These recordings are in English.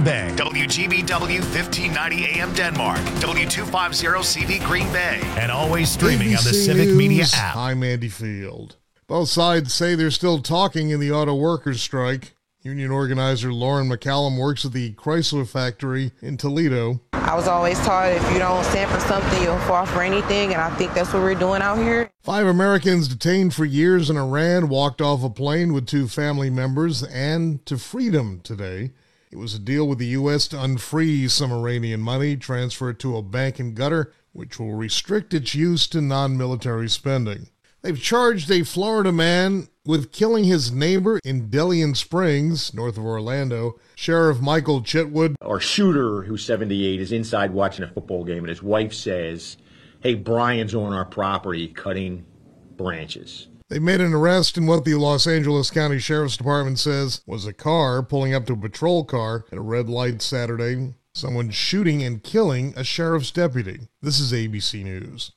Green Bay, WGBW 1590 AM Denmark, W250CV Green Bay, and always streaming ABC on the Civic News. Media app. I'm Andy Field. Both sides say they're still talking in the auto workers' strike. Union organizer Lauren McCallum works at the Chrysler factory in Toledo. I was always taught if you don't stand for something, you'll fall for anything, and I think that's what we're doing out here. 5 Americans detained for years in Iran walked off a plane with 2 family members and to freedom today. It was a deal with the U.S. to unfreeze some Iranian money, transfer it to a bank in Qatar, which will restrict its use to non-military spending. They've charged a Florida man with killing his neighbor in Delian Springs, north of Orlando. Sheriff Michael Chitwood. Our shooter, who's 78, is inside watching a football game, and his wife says, "Hey, Brian's on our property cutting branches." They made an arrest in what the Los Angeles County Sheriff's Department says was a car pulling up to a patrol car at a red light Saturday. Someone shooting and killing a sheriff's deputy. This is ABC News.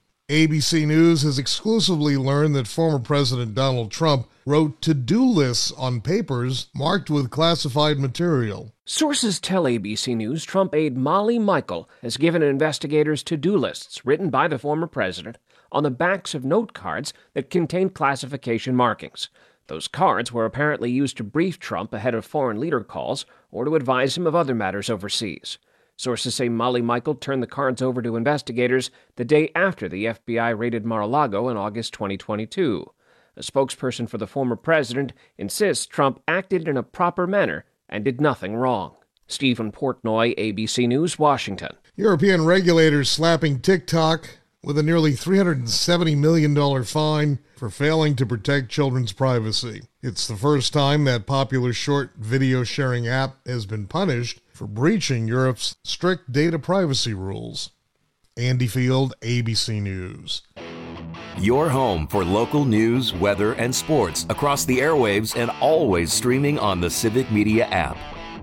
ABC News has exclusively learned that former President Donald Trump wrote to-do lists on papers marked with classified material. Sources tell ABC News Trump aide Molly Michael has given investigators to-do lists written by the former president on the backs of note cards that contained classification markings. Those cards were apparently used to brief Trump ahead of foreign leader calls or to advise him of other matters overseas. Sources say Molly Michael turned the cards over to investigators the day after the FBI raided Mar-a-Lago in August 2022. A spokesperson for the former president insists Trump acted in a proper manner and did nothing wrong. Stephen Portnoy, ABC News, Washington. European regulators slapping TikTok with a nearly $370 million fine for failing to protect children's privacy. It's the first time that popular short video sharing app has been punished for breaching Europe's strict data privacy rules. Andy Field, ABC News. Your home for local news, weather, and sports across the airwaves and always streaming on the Civic Media app.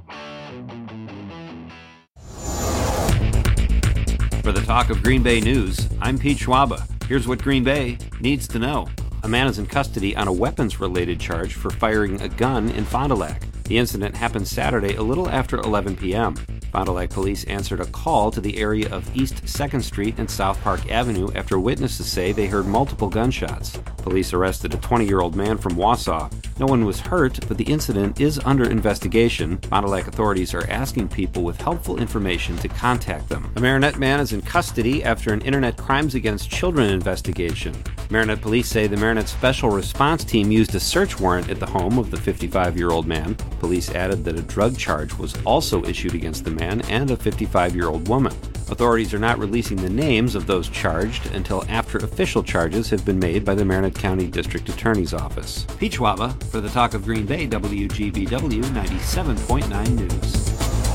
For the Talk of Green Bay News, I'm Pete Schwaba. Here's what Green Bay needs to know. A man is in custody on a weapons-related charge for firing a gun in Fond du Lac. The incident happened Saturday a little after 11 p.m. Fond du Lac police answered a call to the area of East 2nd Street and South Park Avenue after witnesses say they heard multiple gunshots. Police arrested a 20-year-old man from Wausau. No one was hurt, but the incident is under investigation. Fond du Lac authorities are asking people with helpful information to contact them. A Marinette man is in custody after an Internet Crimes Against Children investigation. Marinette police say the Marinette Special Response Team used a search warrant at the home of the 55-year-old man. Police added that a drug charge was also issued against the man and a 55-year-old woman. Authorities are not releasing the names of those charged until after official charges have been made by the Marinette County District Attorney's Office. Pete Schwaba for the Talk of Green Bay, WGBW 97.9 News.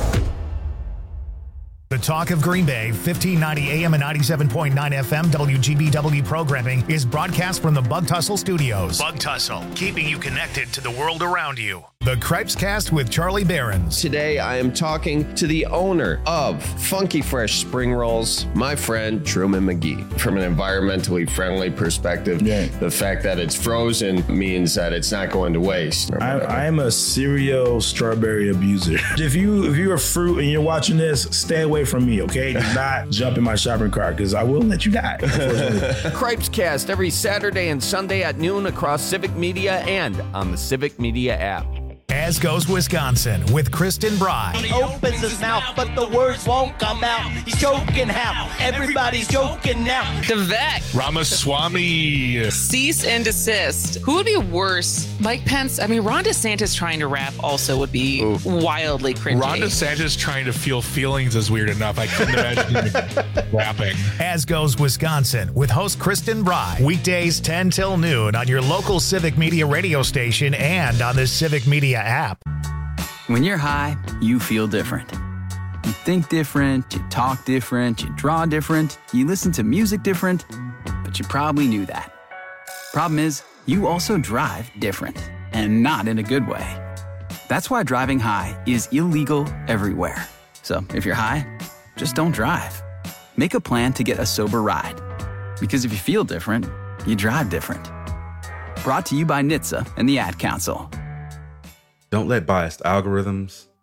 The Talk of Green Bay, 1590 AM and 97.9 FM WGBW programming is broadcast from the Bug Tussle Studios. Bug Tussle, keeping you connected to the world around you. The Cripes Cast with Charlie Behrens. Today I am talking to the owner of Funky Fresh Spring Rolls, my friend Truman McGee. From an environmentally friendly perspective, the fact that it's frozen means that it's not going to waste. I am a serial strawberry abuser. If you're a fruit and you're watching this, stay away from me, okay? Do not jump in my shopping cart because I will let you die. Cripes Cast every Saturday and Sunday at noon across Civic Media and on the Civic Media app. As Goes Wisconsin with Kristen Bry. He opens his mouth, but the words won't come out. He's joking how? Everybody's joking now. Devek. Ramaswamy. Cease and desist. Who would be worse? Mike Pence? I mean, Ron DeSantis trying to rap also would be wildly cringy. Ron DeSantis trying to feel feelings is weird enough. I couldn't imagine him rapping. As Goes Wisconsin with host Kristen Bry. Weekdays 10 till noon on your local Civic Media radio station and on the Civic Media app. When you're high, you feel different. You think different, you talk different, you draw different, you listen to music different, but you probably knew that. Problem is, you also drive different, and not in a good way. That's why driving high is illegal everywhere. So if you're high, just don't drive. Make a plan to get a sober ride. Because if you feel different, you drive different. Brought to you by NHTSA and the Ad Council. Don't let biased algorithms,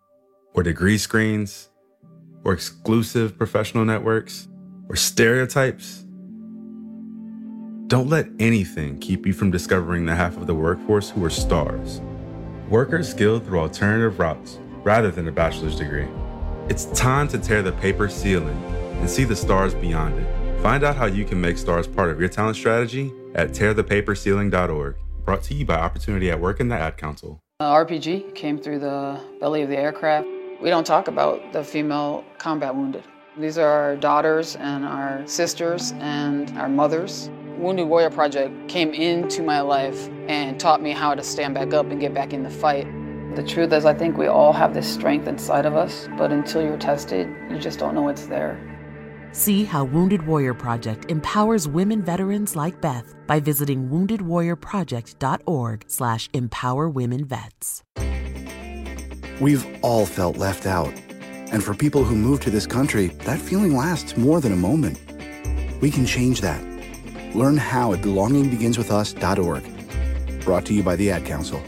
or degree screens, or exclusive professional networks, or stereotypes. Don't let anything keep you from discovering the half of the workforce who are stars. Workers skilled through alternative routes rather than a bachelor's degree. It's time to tear the paper ceiling and see the stars beyond it. Find out how you can make stars part of your talent strategy at tearthepaperceiling.org. Brought to you by Opportunity at Work and the Ad Council. RPG came through the belly of the aircraft. We don't talk about the female combat wounded. These are our daughters and our sisters and our mothers. Wounded Warrior Project came into my life and taught me how to stand back up and get back in the fight. The truth is, I think we all have this strength inside of us, but until you're tested, you just don't know it's there. See how Wounded Warrior Project empowers women veterans like Beth by visiting woundedwarriorproject.org/empowerwomenvets. We've all felt left out. And for people who move to this country, that feeling lasts more than a moment. We can change that. Learn how at belongingbeginswithus.org. Brought to you by the Ad Council.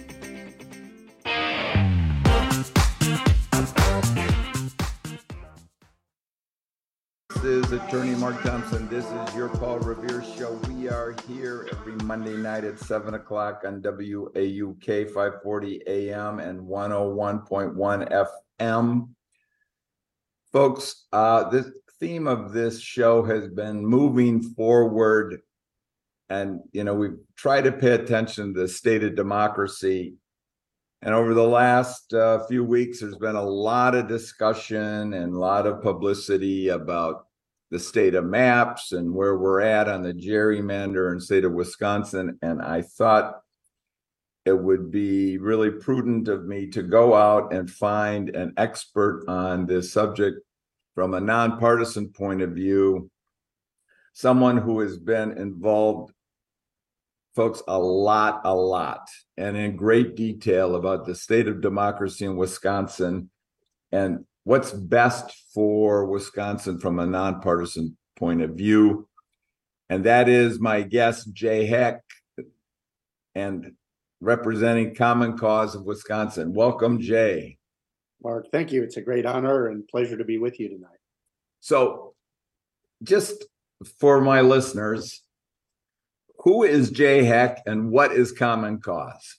This is Attorney Mark Thompson. This is your Paul Revere Show. We are here every Monday night at 7 o'clock on WAUK 540 AM and 101.1 FM. Folks, this theme of this show has been moving forward. And, we've tried to pay attention to the state of democracy. And over the last few weeks, there's been a lot of discussion and a lot of publicity about the state of maps and where we're at on the gerrymander in the state of Wisconsin. And I thought it would be really prudent of me to go out and find an expert on this subject from a nonpartisan point of view, someone who has been involved, folks, a lot, and in great detail about the state of democracy in Wisconsin and what's best for Wisconsin from a nonpartisan point of view. And that is my guest, Jay Heck, and representing Common Cause of Wisconsin. Welcome, Jay. Mark, thank you. It's a great honor and pleasure to be with you tonight. So just for my listeners, who is Jay Heck and what is Common Cause?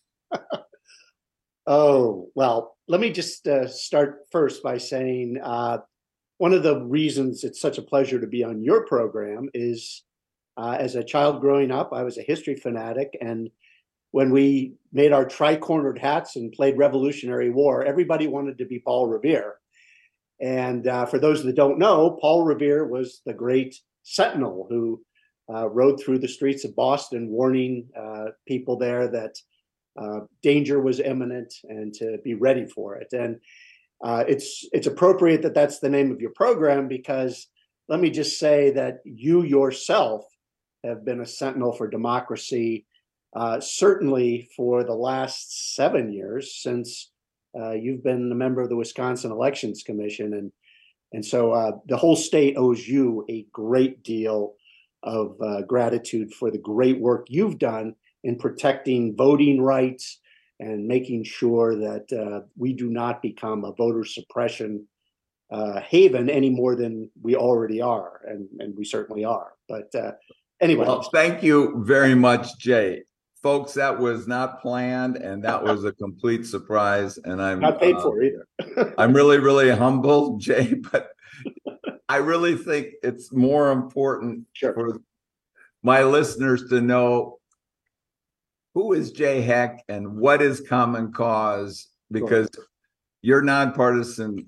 Oh, well, let me just start first by saying one of the reasons it's such a pleasure to be on your program is as a child growing up, I was a history fanatic. And when we made our tri-cornered hats and played Revolutionary War, everybody wanted to be Paul Revere. And for those that don't know, Paul Revere was the great sentinel who rode through the streets of Boston, warning people there that danger was imminent and to be ready for it. And it's appropriate that that's the name of your program, because let me just say that you yourself have been a sentinel for democracy, certainly for the last 7 years since you've been a member of the Wisconsin Elections Commission. And so the whole state owes you a great deal of gratitude for the great work you've done in protecting voting rights and making sure that we do not become a voter suppression haven any more than we already are, and we certainly are. But anyway. Well, thank you very much, Jay. Folks, that was not planned, and that was a complete surprise. And I'm not paid for either. I'm really, really humbled, Jay, but I really think it's more important for my listeners to know who is Jay Heck and what is Common Cause, because your nonpartisan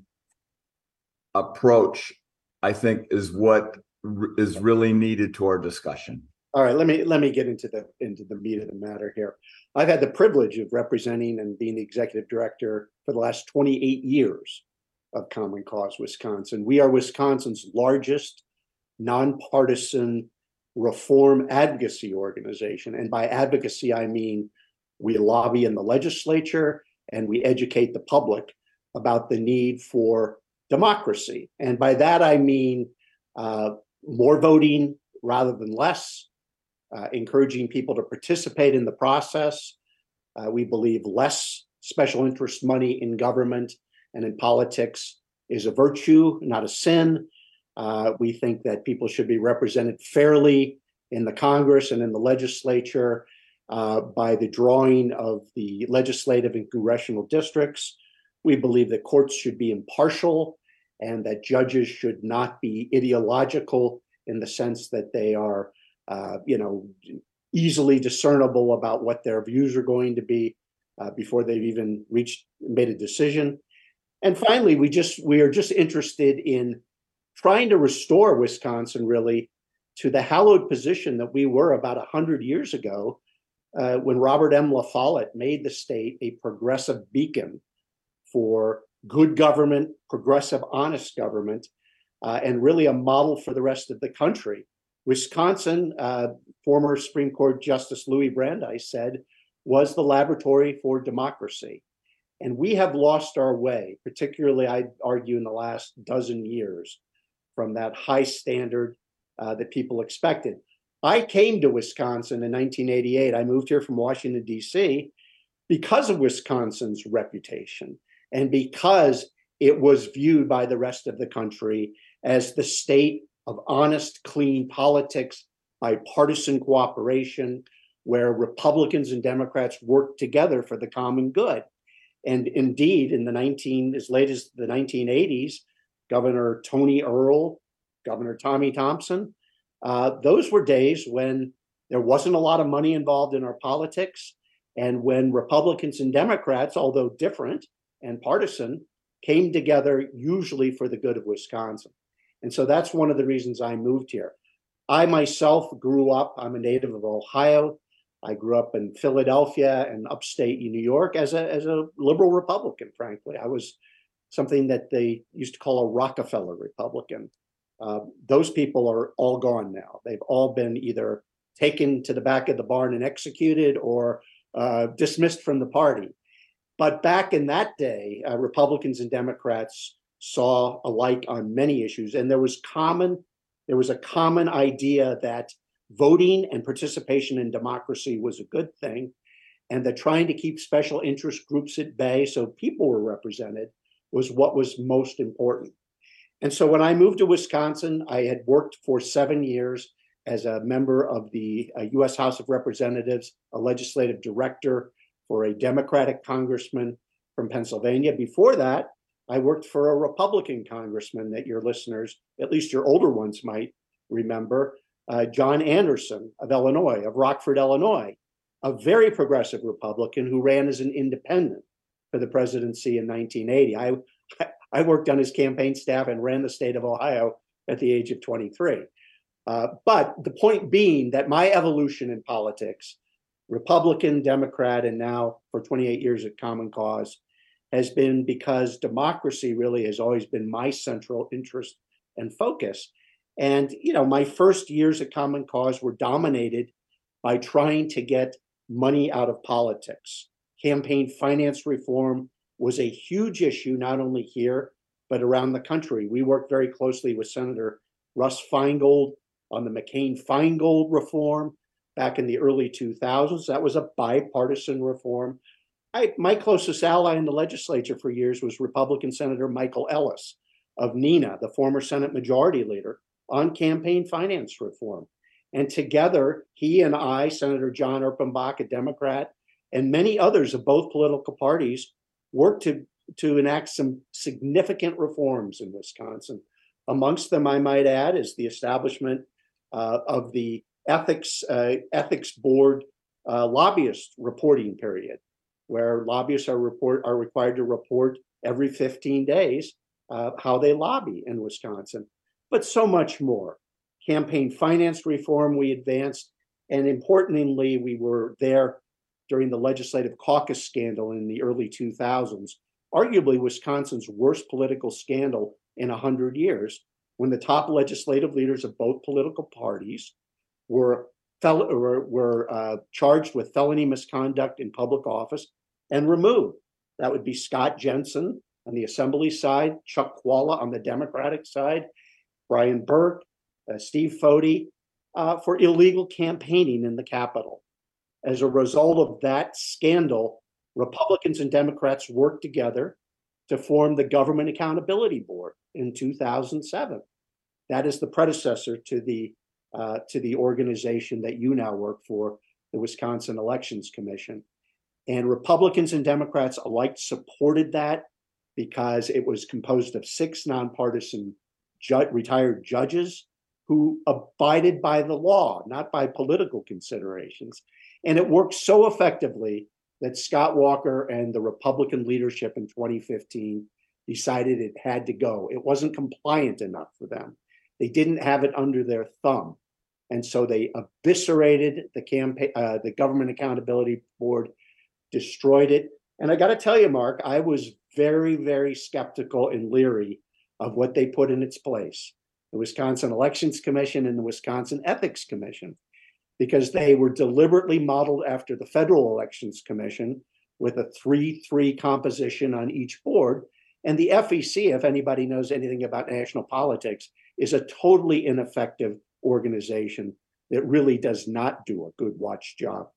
approach, I think, is what is really needed to our discussion. All right, let me get into the meat of the matter here. I've had the privilege of representing and being the executive director for the last 28 years of Common Cause Wisconsin. We are Wisconsin's largest nonpartisan reform advocacy organization. And by advocacy, I mean we lobby in the legislature and we educate the public about the need for democracy. And by that, I mean more voting rather than less, encouraging people to participate in the process. We believe less special interest money in government and in politics is a virtue, not a sin. We think that people should be represented fairly in the Congress and in the legislature by the drawing of the legislative and congressional districts. We believe that courts should be impartial and that judges should not be ideological in the sense that they are, easily discernible about what their views are going to be before they've even made a decision. And finally, we are just interested in trying to restore Wisconsin really to the hallowed position that we were about 100 years ago when Robert M. La Follette made the state a progressive beacon for good government, progressive, honest government, and really a model for the rest of the country. Wisconsin, former Supreme Court Justice Louis Brandeis said, was the laboratory for democracy. And we have lost our way, particularly, I'd argue, in the last dozen years from that high standard that people expected. I came to Wisconsin in 1988. I moved here from Washington, D.C. because of Wisconsin's reputation and because it was viewed by the rest of the country as the state of honest, clean politics, bipartisan cooperation, where Republicans and Democrats worked together for the common good. And indeed, as late as the 1980s, Governor Tony Earl, Governor Tommy Thompson, those were days when there wasn't a lot of money involved in our politics, and when Republicans and Democrats, although different and partisan, came together usually for the good of Wisconsin. And so that's one of the reasons I moved here. I myself grew up, I'm a native of Ohio. I grew up in Philadelphia and upstate New York as a liberal Republican, frankly. I was something that they used to call a Rockefeller Republican. Those people are all gone now. They've all been either taken to the back of the barn and executed or dismissed from the party. But back in that day, Republicans and Democrats saw alike on many issues, and there was a common idea that voting and participation in democracy was a good thing, and that trying to keep special interest groups at bay so people were represented was what was most important. And so when I moved to Wisconsin, I had worked for 7 years as a member of the U.S. House of Representatives, a legislative director for a Democratic congressman from Pennsylvania. Before that, I worked for a Republican congressman that your listeners, at least your older ones, might remember, John Anderson of Illinois, of Rockford, Illinois, a very progressive Republican who ran as an independent for the presidency in 1980. I worked on his campaign staff and ran the state of Ohio at the age of 23. But the point being that my evolution in politics, Republican, Democrat, and now for 28 years at Common Cause, has been because democracy really has always been my central interest and focus. And, my first years at Common Cause were dominated by trying to get money out of politics. Campaign finance reform was a huge issue, not only here, but around the country. We worked very closely with Senator Russ Feingold on the McCain-Feingold reform back in the early 2000s. That was a bipartisan reform. My closest ally in the legislature for years was Republican Senator Michael Ellis of Neenah, the former Senate Majority Leader, on campaign finance reform. And together, he and I, Senator John Erpenbach, a Democrat, and many others of both political parties worked to enact some significant reforms in Wisconsin. Amongst them, I might add, is the establishment of the ethics board lobbyist reporting period, where lobbyists are required to report every 15 days how they lobby in Wisconsin. But so much more. Campaign finance reform we advanced, and importantly, we were there during the legislative caucus scandal in the early 2000s, arguably Wisconsin's worst political scandal in 100 years, when the top legislative leaders of both political parties were charged with felony misconduct in public office and removed. That would be Scott Jensen on the Assembly side, Chuck Chvala on the Democratic side, Brian Burke, Steve Foti, for illegal campaigning in the Capitol. As a result of that scandal, Republicans and Democrats worked together to form the Government Accountability Board in 2007. That is the predecessor to the organization that you now work for, the Wisconsin Elections Commission. And Republicans and Democrats alike supported that because it was composed of 6 nonpartisan retired judges who abided by the law, not by political considerations. And it worked so effectively that Scott Walker and the Republican leadership in 2015 decided it had to go. It wasn't compliant enough for them. They didn't have it under their thumb. And so they eviscerated the Government Accountability Board, destroyed it. And I got to tell you, Mark, I was very, very skeptical and leery of what they put in its place, the Wisconsin Elections Commission and the Wisconsin Ethics Commission, because they were deliberately modeled after the Federal Elections Commission with a 3-3 composition on each board. And the FEC, if anybody knows anything about national politics, is a totally ineffective organization that really does not do a good watchdog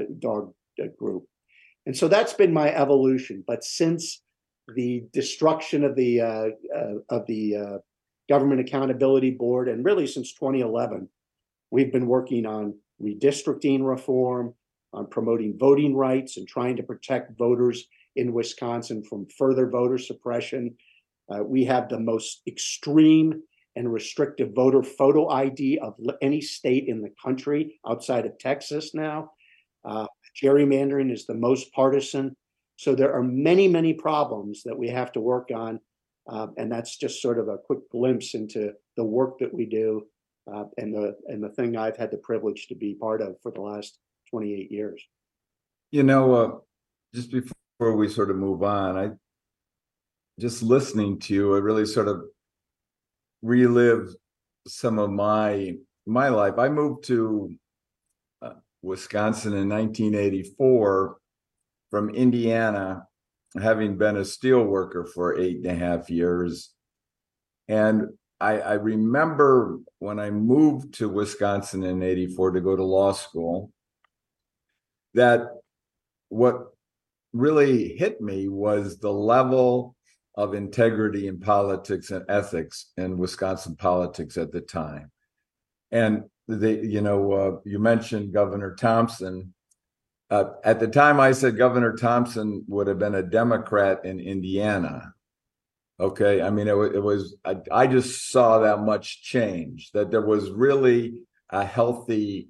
group. And so that's been my evolution. But since the destruction of the Government Accountability Board, and really since 2011, we've been working on redistricting reform, on promoting voting rights and trying to protect voters in Wisconsin from further voter suppression. We have the most extreme and restrictive voter photo ID of any state in the country outside of Texas now. Gerrymandering is the most partisan. So there are many, many problems that we have to work on. And that's just sort of a quick glimpse into the work that we do and the thing I've had the privilege to be part of for the last 28 years. You know, just before we sort of move on, just listening to you, I really sort of relived some of my life. I moved to Wisconsin in 1984 from Indiana, having been a steel worker for 8.5 years. And I remember when I moved to Wisconsin in 84 to go to law school, that what really hit me was the level of integrity in politics and ethics in Wisconsin politics at the time. And you mentioned Governor Thompson. At the time, I said Governor Thompson would have been a Democrat in Indiana. Okay, I mean, it was. I just saw that much change. That there was really a healthy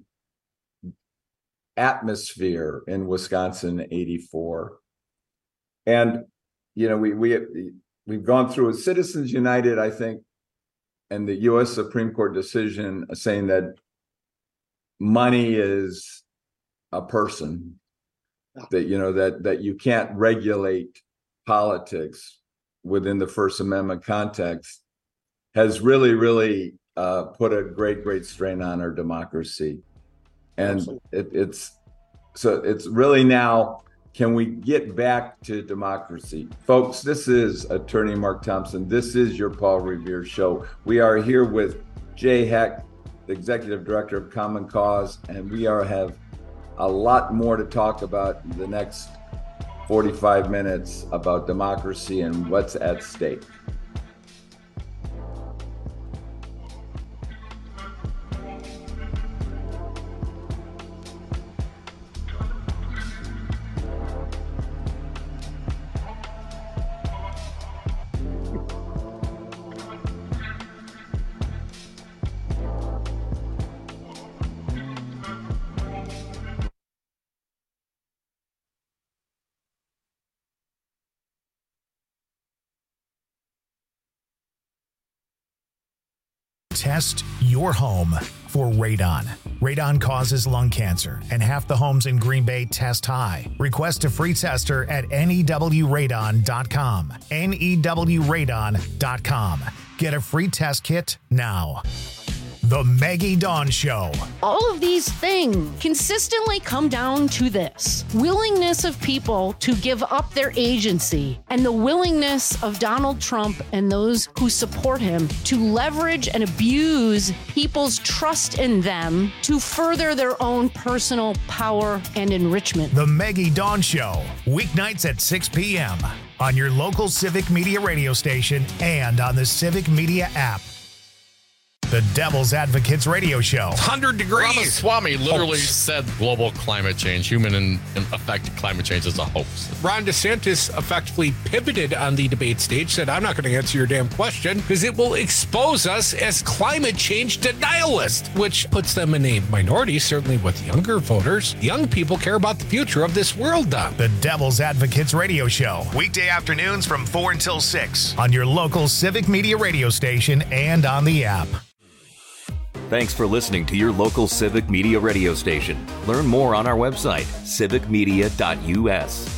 atmosphere in Wisconsin in '84, and we've gone through a Citizens United, I think, and the U.S. Supreme Court decision saying that money is a person, that you can't regulate politics within the First Amendment context, has really, really put a great strain on our democracy. And it's really now, can we get back to democracy? Folks, this is Attorney Mark Thompson. This is your Paul Revere Show. We are here with Jay Heck, the Executive Director of Common Cause, and we have a lot more to talk about the next 45 minutes about democracy and what's at stake. Test your home for radon. Radon causes lung cancer, and half the homes in Green Bay test high. Request a free tester at newradon.com. newradon.com. Get a free test kit now. The Maggie Dawn Show. All of these things consistently come down to this: willingness of people to give up their agency, and the willingness of Donald Trump and those who support him to leverage and abuse people's trust in them to further their own personal power and enrichment. The Maggie Dawn Show, weeknights at 6 p.m. on your local Civic Media radio station and on the Civic Media app. The Devil's Advocates Radio Show. 100 degrees. Ramaswamy literally said global climate change, human affected climate change is a hoax. Ron DeSantis effectively pivoted on the debate stage, said, I'm not going to answer your damn question because it will expose us as climate change denialists, which puts them in a minority, certainly with younger voters. Young people care about the future of this world, Don. The Devil's Advocates Radio Show. Weekday afternoons from 4 until 6 on your local Civic Media radio station and on the app. Thanks for listening to your local Civic Media radio station. Learn more on our website, civicmedia.us.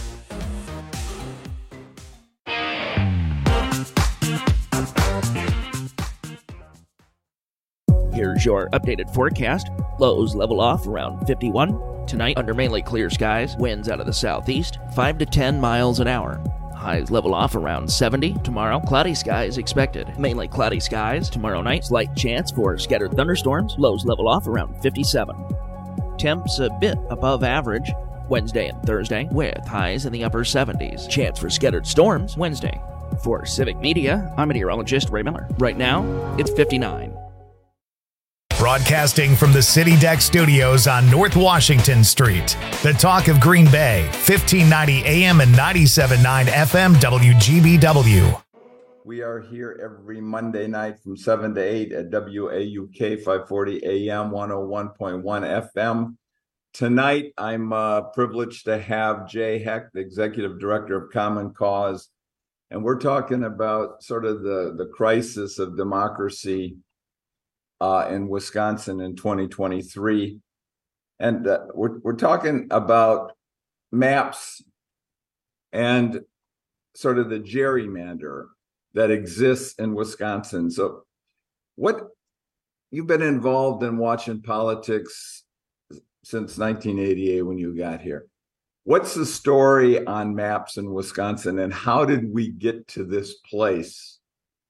Here's your updated forecast. Lows level off around 51. Tonight, under mainly clear skies, winds out of the southeast, 5 to 10 miles an hour. Highs level off around 70. Tomorrow, cloudy skies expected. Mainly cloudy skies. Tomorrow night, slight chance for scattered thunderstorms. Lows level off around 57. Temps a bit above average Wednesday and Thursday, with highs in the upper 70s. Chance for scattered storms Wednesday. For Civic Media, I'm meteorologist Ray Miller. Right now, it's 59. Broadcasting from the City Deck Studios on North Washington Street. The Talk of Green Bay, 1590 AM and 97.9 FM WGBW. We are here every Monday night from 7 to 8 at WAUK 540 AM 101.1 FM. Tonight, I'm privileged to have Jay Heck, the Executive Director of Common Cause. And we're talking about sort of the crisis of democracy in Wisconsin in 2023. And we're talking about maps and sort of the gerrymander that exists in Wisconsin. So you've been involved in watching politics since 1988 when you got here. What's the story on maps in Wisconsin, and how did we get to this place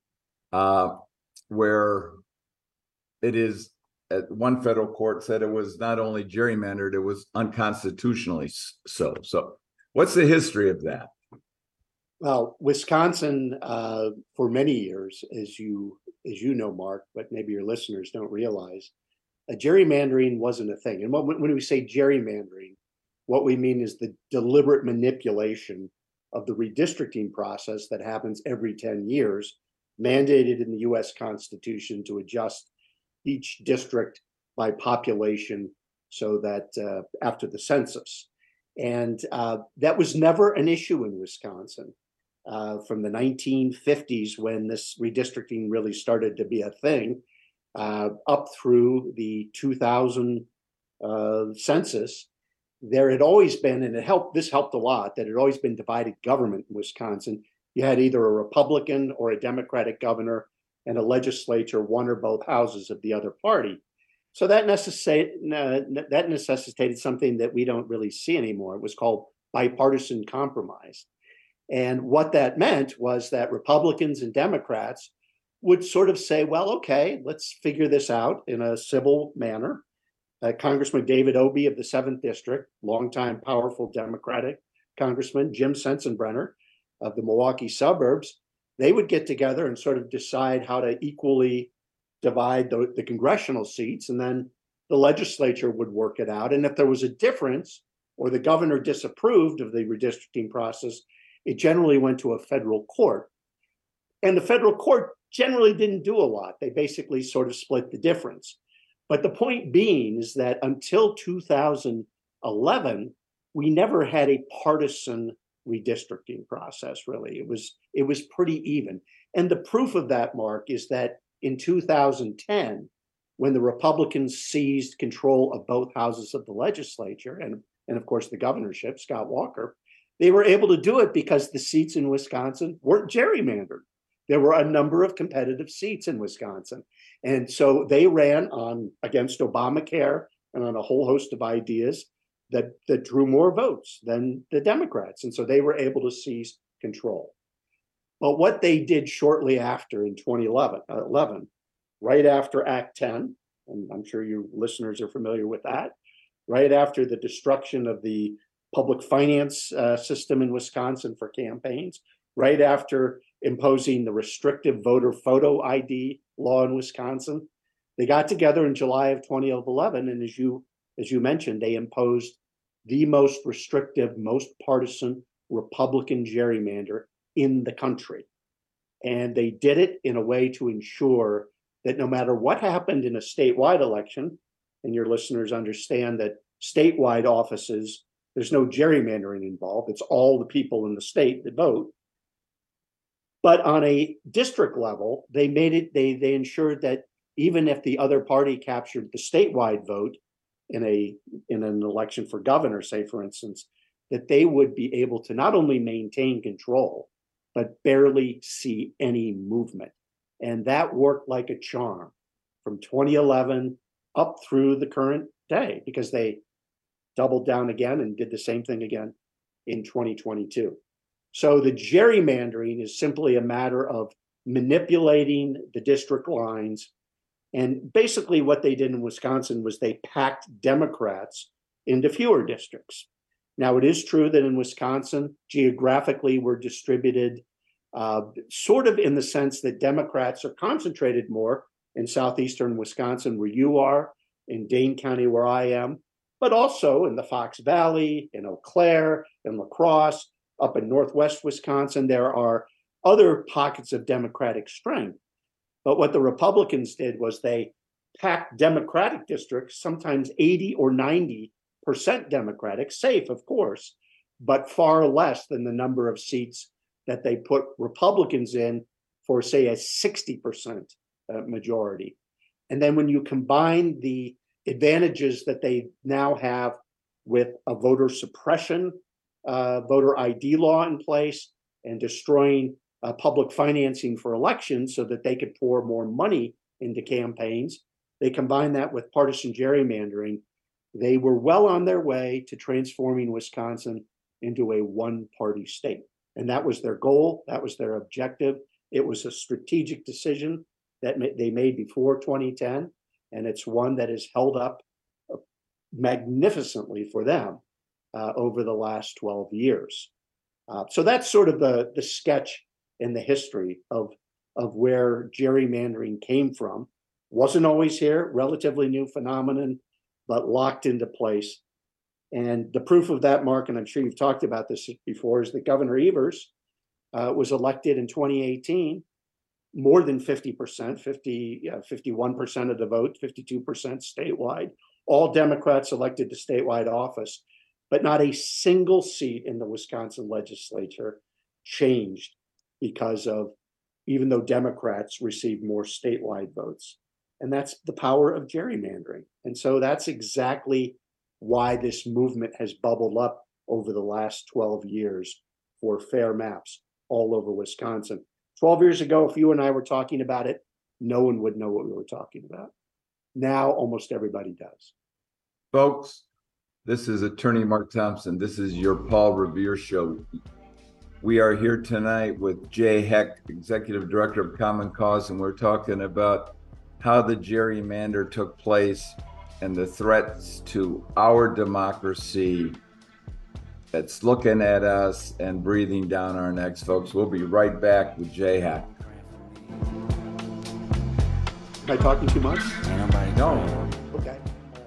where it is, one federal court said it was not only gerrymandered, it was unconstitutionally so. So what's the history of that? Well, Wisconsin, for many years, as you know, Mark, but maybe your listeners don't realize, gerrymandering wasn't a thing. And when we say gerrymandering, what we mean is the deliberate manipulation of the redistricting process that happens every 10 years, mandated in the U.S. Constitution to adjust each district by population so that after the census. And that was never an issue in Wisconsin from the 1950s, when this redistricting really started to be a thing, up through the 2000 census. There had always been, and this helped a lot, that it had always been divided government in Wisconsin. You had either a Republican or a Democratic governor, and a legislature, one or both houses of the other party. So that necessitated something that we don't really see anymore. It was called bipartisan compromise. And what that meant was that Republicans and Democrats would sort of say, well, okay, let's figure this out in a civil manner. Congressman David Obey of the 7th District, longtime powerful Democratic Congressman Jim Sensenbrenner of the Milwaukee suburbs, they would get together and sort of decide how to equally divide the congressional seats, and then the legislature would work it out. And if there was a difference, or the governor disapproved of the redistricting process, it generally went to a federal court. And the federal court generally didn't do a lot. They basically sort of split the difference. But the point being is that until 2011, we never had a partisan redistricting process, really. It was pretty even. And the proof of that, Mark, is that in 2010, when the Republicans seized control of both houses of the legislature and of course the governorship, Scott Walker, they were able to do it because the seats in Wisconsin weren't gerrymandered. There were a number of competitive seats in Wisconsin. And so they ran against Obamacare and on a whole host of ideas that drew more votes than the Democrats. And so they were able to seize control. But what they did shortly after in 2011, right after Act 10, and I'm sure you listeners are familiar with that, right after the destruction of the public finance system in Wisconsin for campaigns, right after imposing the restrictive voter photo ID law in Wisconsin. They got together in July of 2011, and as you mentioned, they imposed the most restrictive, most partisan Republican gerrymander in the country. And they did it in a way to ensure that no matter what happened in a statewide election, and your listeners understand that statewide offices, there's no gerrymandering involved. It's all the people in the state that vote. But on a district level, they ensured that even if the other party captured the statewide vote in an election for governor, say, for instance, that they would be able to not only maintain control, but barely see any movement. And that worked like a charm from 2011 up through the current day, because they doubled down again and did the same thing again in 2022. So the gerrymandering is simply a matter of manipulating the district lines. And basically what they did in Wisconsin was they packed Democrats into fewer districts. Now, it is true that in Wisconsin, geographically, we're distributed sort of in the sense that Democrats are concentrated more in southeastern Wisconsin, where you are, in Dane County, where I am, but also in the Fox Valley, in Eau Claire, in La Crosse, up in northwest Wisconsin. There are other pockets of Democratic strength. But what the Republicans did was they packed Democratic districts, sometimes 80 or 90% Democratic, safe, of course, but far less than the number of seats that they put Republicans in for, say, a 60% majority. And then when you combine the advantages that they now have with a voter suppression, voter ID law in place, and destroying public financing for elections so that they could pour more money into campaigns, they combine that with partisan gerrymandering. They were well on their way to transforming Wisconsin into a one-party state. And that was their goal. That was their objective. It was a strategic decision that they made before 2010. And it's one that has held up magnificently for them over the last 12 years. So that's sort of the sketch in the history of where gerrymandering came from. Wasn't always here, relatively new phenomenon, but locked into place. And the proof of that, Mark, and I'm sure you've talked about this before, is that Governor Evers was elected in 2018, more than 50%, 51% of the vote, 52% statewide, all Democrats elected to statewide office, but not a single seat in the Wisconsin legislature changed because of, even though Democrats received more statewide votes. And that's the power of gerrymandering. And so that's exactly why this movement has bubbled up over the last 12 years for fair maps all over Wisconsin. 12 years ago, if you and I were talking about it, no one would know what we were talking about. Now, almost everybody does. Folks, this is Attorney Mark Thompson. This is your Paul Revere Show. We are here tonight with Jay Heck, Executive Director of Common Cause, and we're talking about how the gerrymander took place and the threats to our democracy that's looking at us and breathing down our necks, folks. We'll be right back with Jay Heck. Am I talking too much? No. Okay.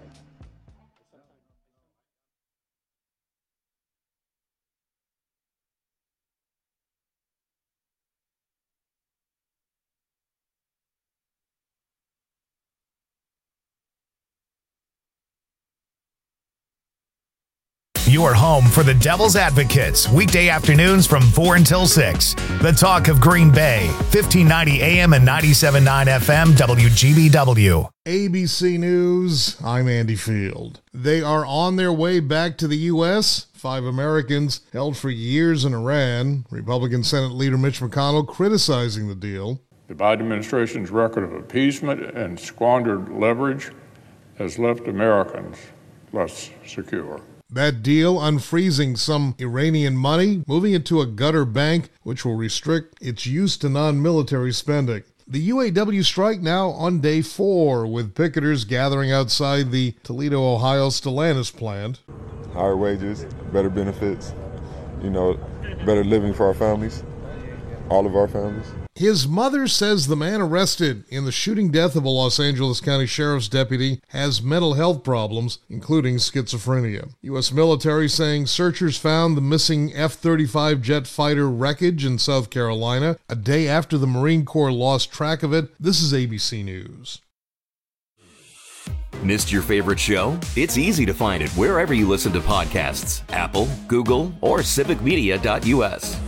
Your home for the Devil's Advocates, weekday afternoons from 4 until 6. The Talk of Green Bay, 1590 AM and 97.9 FM, WGBW. ABC News, I'm Andy Field. They are on their way back to the U.S. 5 Americans held for years in Iran. Republican Senate Leader Mitch McConnell criticizing the deal. The Biden administration's record of appeasement and squandered leverage has left Americans less secure. That deal unfreezing some Iranian money, moving it to a gutter bank, which will restrict its use to non-military spending. The UAW strike now on day 4, with picketers gathering outside the Toledo, Ohio Stellantis plant. Higher wages, better benefits, better living for our families. all of our families. His mother says the man arrested in the shooting death of a Los Angeles County Sheriff's deputy has mental health problems, including schizophrenia. U.S. military saying searchers found the missing F-35 jet fighter wreckage in South Carolina a day after the Marine Corps lost track of it. This is ABC News. Missed your favorite show? It's easy to find it wherever you listen to podcasts. Apple, Google, or civicmedia.us.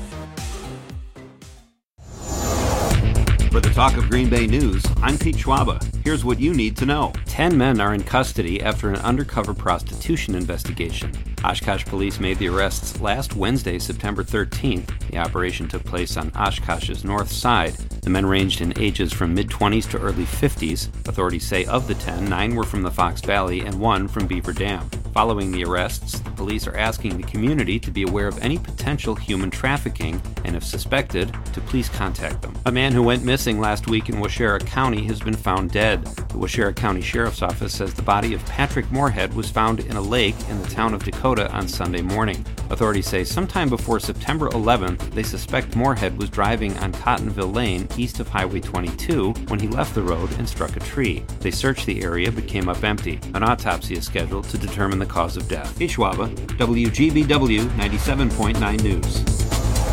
For the Talk of Green Bay News, I'm Pete Schwaba. Here's what you need to know. 10 men are in custody after an undercover prostitution investigation. Oshkosh police made the arrests last Wednesday, September 13th. The operation took place on Oshkosh's north side. The men ranged in ages from mid-20s to early 50s. Authorities say of the 10, 9 were from the Fox Valley and 1 from Beaver Dam. Following the arrests, the police are asking the community to be aware of any potential human trafficking and, if suspected, to please contact them. A man who went missing last week in Waushara County has been found dead. The Waushara County Sheriff's Office says the body of Patrick Moorhead was found in a lake in the town of Dakota on Sunday morning. Authorities say sometime before September 11th, they suspect Moorhead was driving on Cottonville Lane east of Highway 22 when he left the road and struck a tree. They searched the area but came up empty. An autopsy is scheduled to determine the cause of death. Pete Schwaba, WGBW 97.9 News.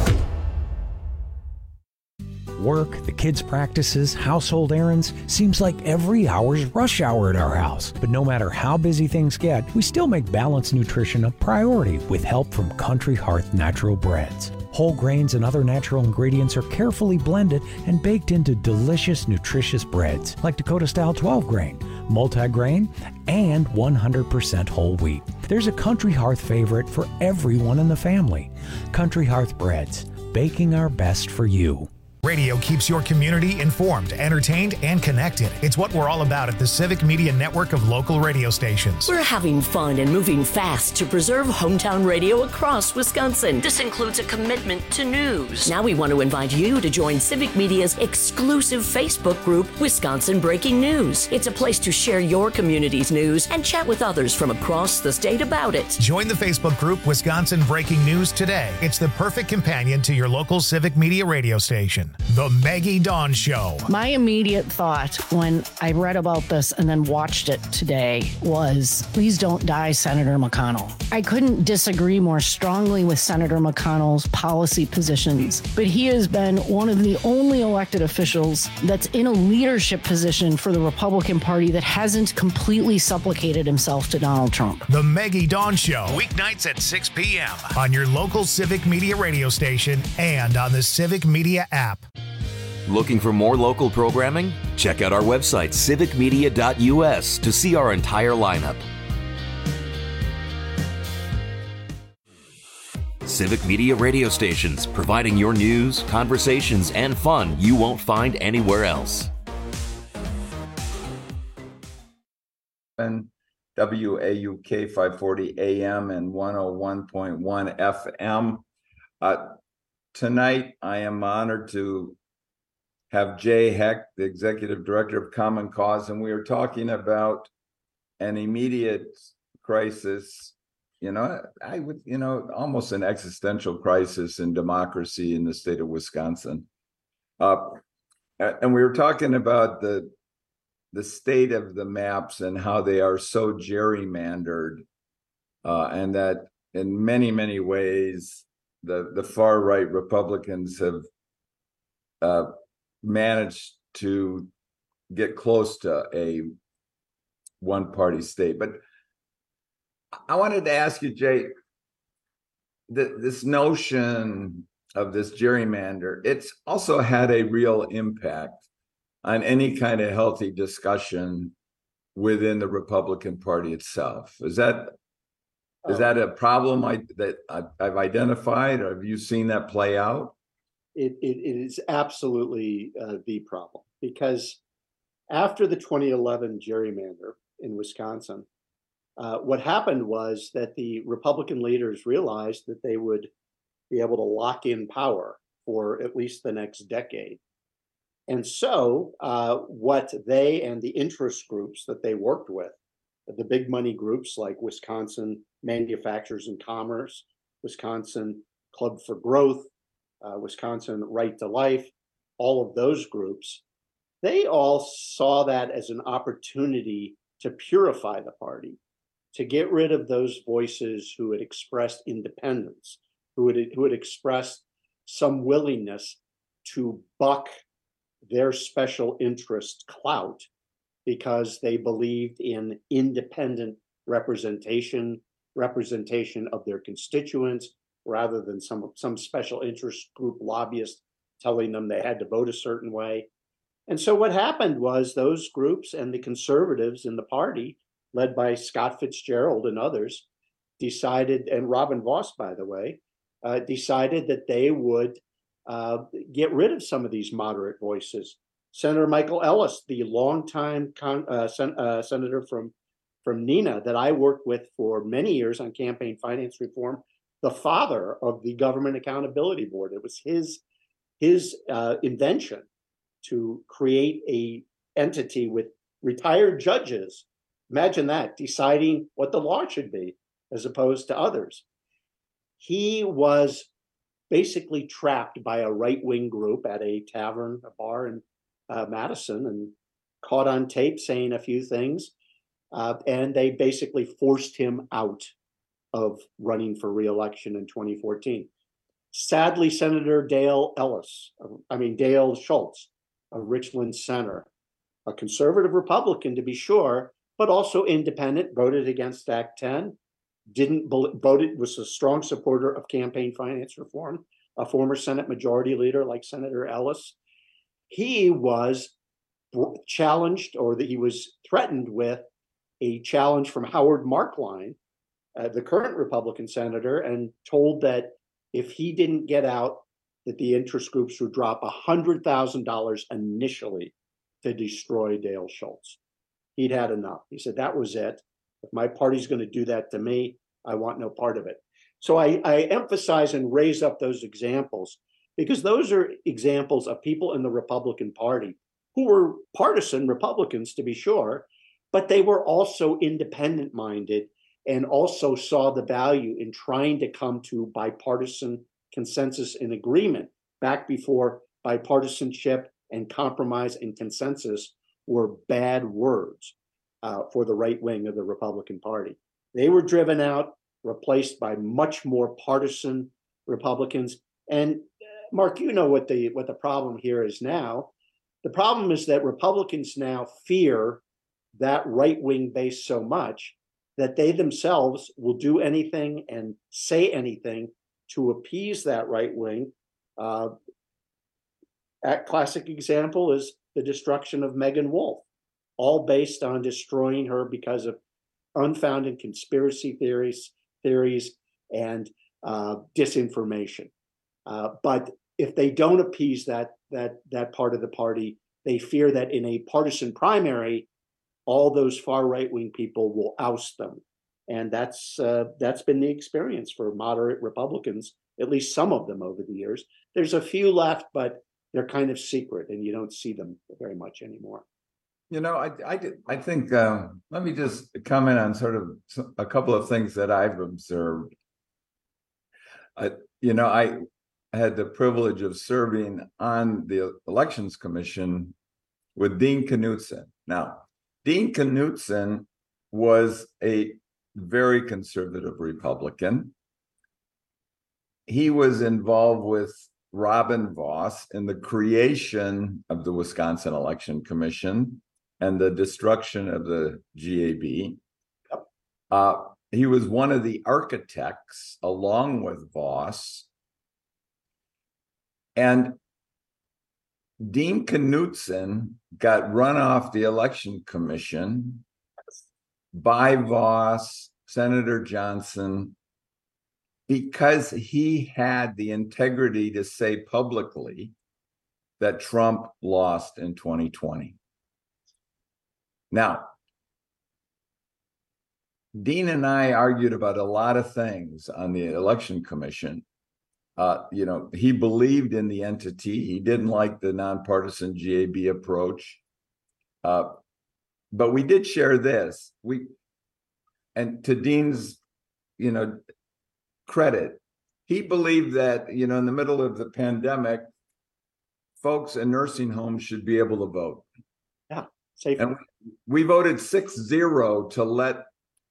Work, the kids' practices, household errands, seems like every hour's rush hour at our house. But no matter how busy things get, we still make balanced nutrition a priority with help from Country Hearth Natural Breads. Whole grains and other natural ingredients are carefully blended and baked into delicious, nutritious breads like Dakota-style 12-grain, multi-grain, and 100% whole wheat. There's a Country Hearth favorite for everyone in the family. Country Hearth Breads, baking our best for you. Radio keeps your community informed, entertained, and connected. It's what we're all about at the Civic Media Network of local radio stations. We're having fun and moving fast to preserve hometown radio across Wisconsin. This includes a commitment to news. Now we want to invite you to join Civic Media's exclusive Facebook group, Wisconsin Breaking News. It's a place to share your community's news and chat with others from across the state about it. Join the Facebook group, Wisconsin Breaking News, today. It's the perfect companion to your local Civic Media radio station. The Maggie Dawn Show. My immediate thought when I read about this and then watched it today was, please don't die, Senator McConnell. I couldn't disagree more strongly with Senator McConnell's policy positions, but he has been one of the only elected officials that's in a leadership position for the Republican Party that hasn't completely supplicated himself to Donald Trump. The Maggie Dawn Show, weeknights at 6 p.m. on your local Civic Media radio station and on the Civic Media app. Looking for more local programming? Check out our website, civicmedia.us, to see our entire lineup. Civic Media radio stations, providing your news, conversations, and fun you won't find anywhere else. WAUK 540 AM and 101.1 FM. Tonight, I am honored to have Jay Heck, the Executive Director of Common Cause, and we are talking about an immediate crisis, almost an existential crisis in democracy in the state of Wisconsin. And we were talking about the state of the maps and how they are so gerrymandered, and that in many, many ways, the far right Republicans have managed to get close to a one-party state. But I wanted to ask you, Jay, this notion of this gerrymander, it's also had a real impact on any kind of healthy discussion within the Republican Party itself. Is that a problem that I've identified, or have you seen that play out? It is absolutely the problem, because after the 2011 gerrymander in Wisconsin, what happened was that the Republican leaders realized that they would be able to lock in power for at least the next decade. And so what they and the interest groups that they worked with, the big money groups like Wisconsin Manufacturers and Commerce, Wisconsin Club for Growth, Wisconsin Right to Life, all of those groups, they all saw that as an opportunity to purify the party, to get rid of those voices who had expressed independence, who had expressed some willingness to buck their special interest clout because they believed in independent representation of their constituents, rather than some special interest group lobbyist telling them they had to vote a certain way. And so what happened was those groups and the conservatives in the party, led by Scott Fitzgerald and others, decided, and Robin Vos, by the way, decided that they would get rid of some of these moderate voices. Senator Michael Ellis, the longtime senator from Neenah that I worked with for many years on campaign finance reform, the father of the Government Accountability Board. It was his invention to create a entity with retired judges. Imagine that, deciding what the law should be as opposed to others. He was basically trapped by a right-wing group at a tavern, a bar in Madison, and caught on tape saying a few things. And they basically forced him out of running for re-election in 2014. Sadly, Senator Dale Schultz of Richland Center, a conservative Republican to be sure, but also independent, voted against Act 10, was a strong supporter of campaign finance reform, a former Senate Majority Leader like Senator Ellis. He was challenged, or that he was threatened with a challenge from Howard Markline, the current Republican senator, and told that if he didn't get out, that the interest groups would drop $100,000 initially to destroy Dale Schultz. He'd had enough. He said, that was it. If my party's going to do that to me, I want no part of it. So I emphasize and raise up those examples because those are examples of people in the Republican Party who were partisan Republicans, to be sure, but they were also independent-minded and also saw the value in trying to come to bipartisan consensus and agreement back before bipartisanship and compromise and consensus were bad words for the right wing of the Republican Party. They were driven out, replaced by much more partisan Republicans. And Mark, you know what the problem here is now. The problem is that Republicans now fear that right wing base so much that they themselves will do anything and say anything to appease that right wing. A classic example is the destruction of Megan Wolf, all based on destroying her because of unfounded conspiracy theories and disinformation. But if they don't appease that part of the party, they fear that in a partisan primary, all those far right-wing people will oust them. And that's been the experience for moderate Republicans, at least some of them over the years. There's a few left, but they're kind of secret and you don't see them very much anymore. You know, I think, let me just comment on sort of a couple of things that I've observed. I had the privilege of serving on the Elections Commission with Dean Knutson. Now, Dean Knutson was a very conservative Republican. He was involved with Robin Vos in the creation of the Wisconsin Election Commission and the destruction of the GAB. He was one of the architects, along with Vos. And Dean Knutson got run off the Election Commission by Vos, Senator Johnson, because he had the integrity to say publicly that Trump lost in 2020. Now, Dean and I argued about a lot of things on the Election Commission. He believed in the entity. He didn't like the nonpartisan GAB approach. But we did share this. And to Dean's, credit, he believed that, in the middle of the pandemic, folks in nursing homes should be able to vote. Yeah, safe. And we voted 6-0 to let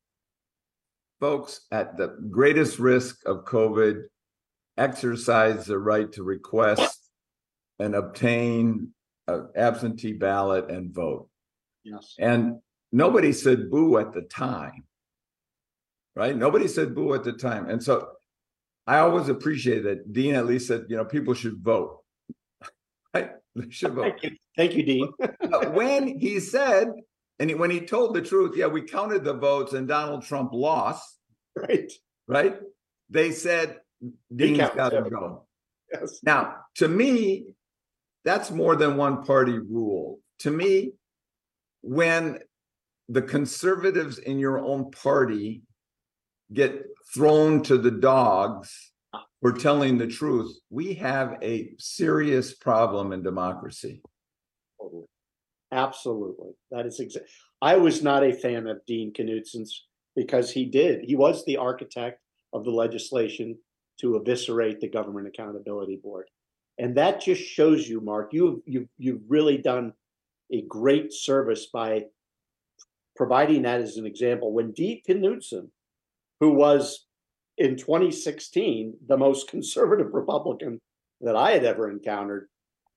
folks at the greatest risk of COVID exercise the right to request and obtain an absentee ballot and vote. Yes. And nobody said boo at the time, right? Nobody said boo at the time. And so I always appreciate that Dean at least said, people should vote. Right? They should vote. Thank you, Dean. But when he said, when he told the truth, we counted the votes and Donald Trump lost. Right? They said, Dean's got to go. Yes. Now, to me, that's more than one party rule. To me, when the conservatives in your own party get thrown to the dogs for telling the truth, we have a serious problem in democracy. Totally. Absolutely. That is exactly. I was not a fan of Dean Knutson's because he was the architect of the legislation to eviscerate the Government Accountability Board. And that just shows you, Mark, you've really done a great service by providing that as an example. When Dean Knutson, who was in 2016 the most conservative Republican that I had ever encountered,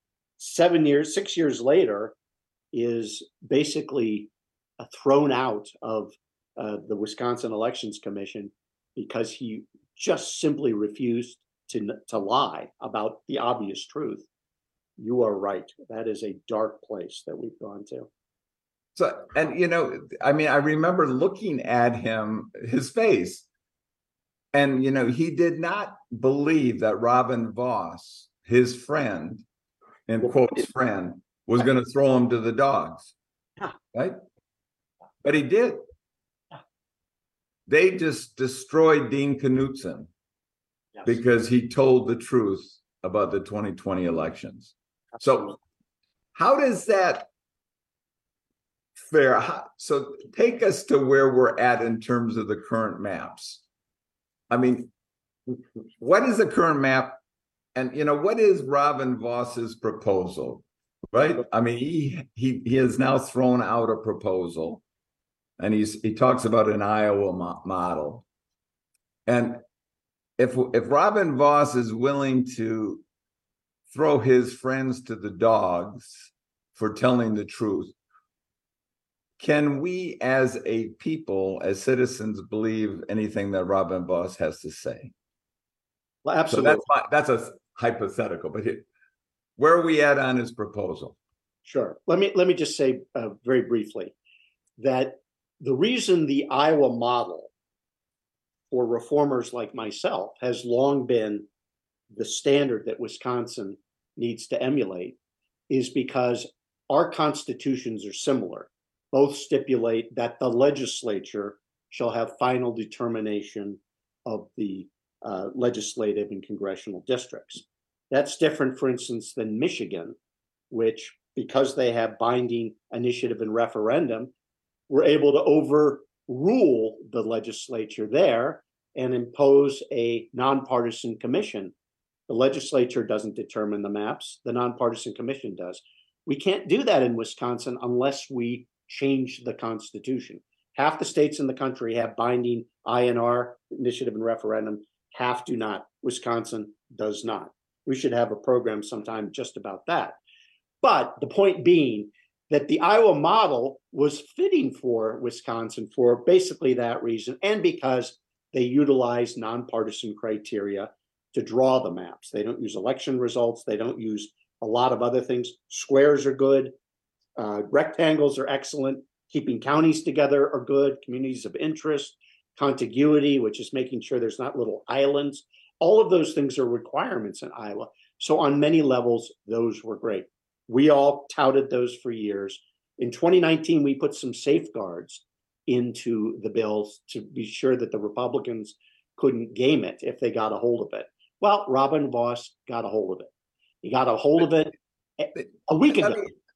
6 years later, is basically thrown out of the Wisconsin Elections Commission because he just simply refused to lie about the obvious truth. You are right. That is a dark place that we've gone to. So, and I remember looking at him, his face, and he did not believe that Robin Vos, his friend, in quotes friend, was going to throw him to the dogs. Right? But he did. They just destroyed Dean Knutson because he told the truth about the 2020 elections. So how does that fare? So take us to where we're at in terms of the current maps. I mean, what is the current map? And, what is Robin Voss's proposal, right? I mean, he has now thrown out a proposal, and he talks about an Iowa model. And if Robin Vos is willing to throw his friends to the dogs for telling the truth, can we as a people, as citizens, believe anything that Robin Vos has to say? Well, absolutely. So that's a hypothetical, but where are we at on his proposal? Sure. Let me just say very briefly that the reason the Iowa model for reformers like myself has long been the standard that Wisconsin needs to emulate is because our constitutions are similar. Both stipulate that the legislature shall have final determination of the legislative and congressional districts. That's different, for instance, than Michigan, which, because they have binding initiative and referendum, were able to overrule the legislature there and impose a nonpartisan commission. The legislature doesn't determine the maps, the nonpartisan commission does. We can't do that in Wisconsin unless we change the Constitution. Half the states in the country have binding INR, initiative and referendum, half do not. Wisconsin does not. We should have a program sometime just about that. But the point being that the Iowa model was fitting for Wisconsin for basically that reason, and because they utilize nonpartisan criteria to draw the maps. They don't use election results. They don't use a lot of other things. Squares are good. Rectangles are excellent. Keeping counties together are good. Communities of interest, contiguity, which is making sure there's not little islands. All of those things are requirements in Iowa. So on many levels, those were great. We all touted those for years. In 2019, we put some safeguards into the bills to be sure that the Republicans couldn't game it if they got a hold of it. Well, Robin Vos got a hold of it. He got a hold of it a week ago.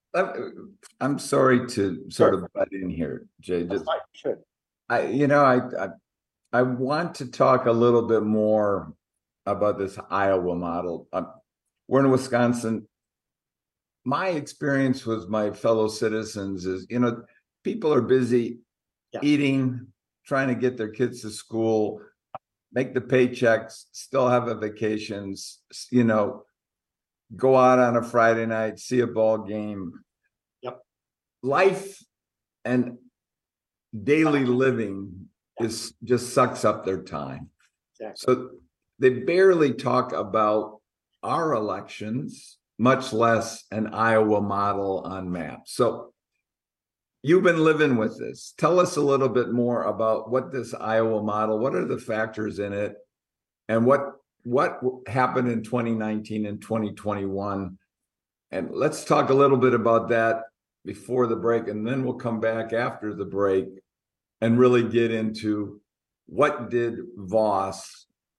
I'm sorry to sort of butt in here, Jay. I want to talk a little bit more about this Iowa model. We're in Wisconsin. My experience with my fellow citizens is, people are busy eating, trying to get their kids to school, make the paychecks, still have a vacations, go out on a Friday night, see a ball game. Yep. Life and daily living just sucks up their time. Exactly. So they barely talk about our elections, much less an Iowa model on maps. So you've been living with this. Tell us a little bit more about what this Iowa model, what are the factors in it, and what happened in 2019 and 2021. And let's talk a little bit about that before the break, and then we'll come back after the break and really get into what did Vos,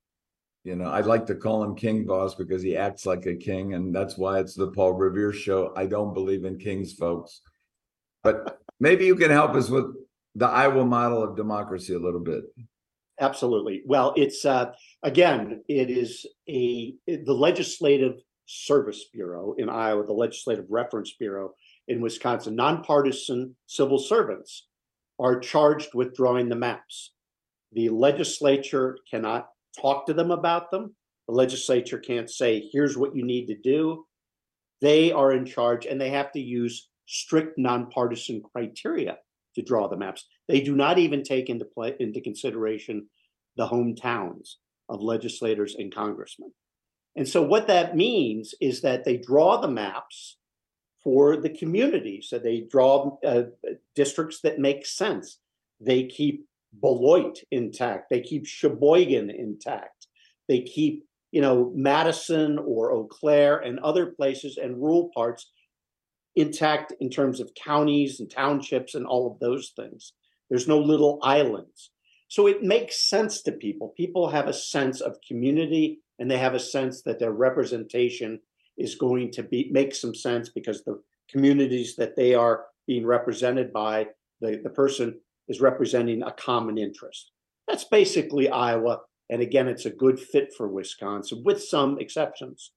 I'd like to call him King Vos because he acts like a king, and that's why it's the Paul Revere Show. I don't believe in kings, folks. But maybe you can help us with the Iowa model of democracy a little bit. Absolutely. Well, it's again, it is the Legislative Service Bureau in Iowa, the Legislative Reference Bureau in Wisconsin. Nonpartisan civil servants are charged with drawing the maps. The legislature cannot talk to them about them. The legislature can't say, here's what you need to do. They are in charge, and they have to use strict nonpartisan criteria to draw the maps. They do not even take into consideration the hometowns of legislators and congressmen. And so what that means is that they draw the maps for the community. So they draw districts that make sense. They keep Beloit intact. They keep Sheboygan intact. They keep, Madison or Eau Claire and other places and rural parts intact in terms of counties and townships and all of those things. There's no little islands. So it makes sense to people. People have a sense of community, and they have a sense that their representation is going to make some sense because the communities that they are being represented by, the person is representing a common interest. That's basically Iowa. And again, it's a good fit for Wisconsin with some exceptions.